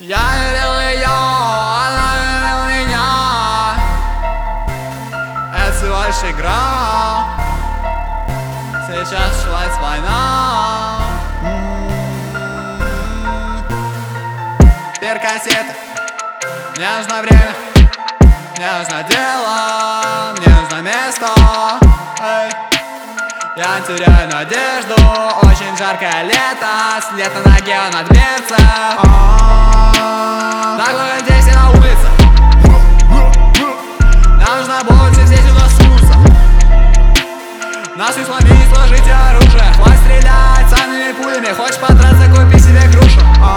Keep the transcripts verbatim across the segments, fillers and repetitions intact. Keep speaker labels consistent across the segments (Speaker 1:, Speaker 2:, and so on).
Speaker 1: Я любил ее, она любила меня. Это всего лишь игра. Сейчас началась война. Теперь кассеты. Мне нужно время, мне нужно дело, мне нужно место. Эй. Я теряю надежду. Очень жаркое лето, след на ноге на дверце. Так много здесь и на улице. Нам нужно больше, здесь у нас курса. Нас не сломить, сложите оружие. Хватит стрелять самими пулями. Хочешь подраться, купи себе грушу.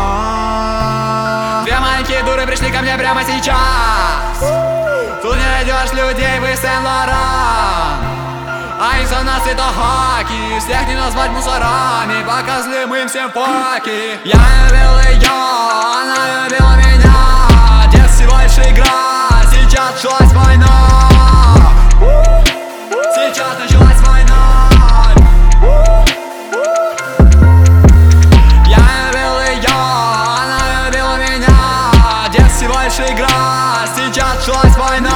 Speaker 1: Две маленькие дуры пришли ко мне прямо сейчас. Тут не найдешь людей, вы Сен-Лоран. Они все на цветохаки, всех не назвать мусорами. Показываем им всем факи. Я любил ее, она любила меня. Детство всего лишь игра, сейчас началась война. Сейчас началась война. Я любил ее, она любила меня. Детство всего лишь игра, сейчас началась война.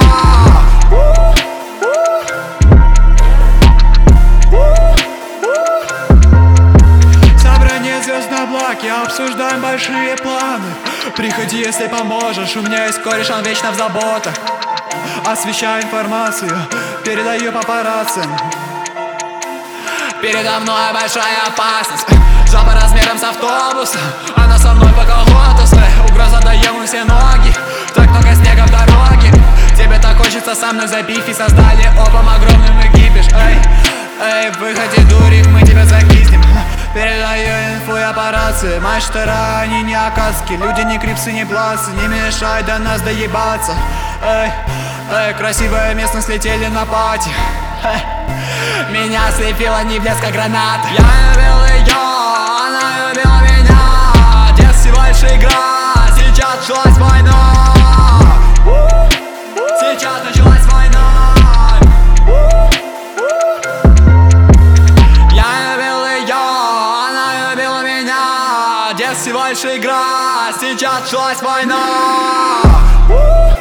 Speaker 1: Обсуждаем большие планы. Приходи, если поможешь. У меня есть кореш, он вечно в заботах. Освещаю информацию, передаю папарацци. Передо мной большая опасность. Жопа размером с автобусом. Она со мной по колготу. Угроза даем на все ноги. Так много снега в дороге. Тебе так хочется со мной забив. И создали опом огромный мы кипиш. Эй, эй, выходи, дурик, мы тебя закиснем. Передаю инфу и аппарации. Мастера, они не оказки. Люди не крипсы, не бласы. Не мешай до нас доебаться. Эй, эй, красивая местность, летели на пати. Эй, меня слепила не блеска гранаты. Я любил ее, она любила меня. Детство всего лишь игра, сейчас началась война. Сейчас началась война. Детство всего лишь игра, сейчас началась война.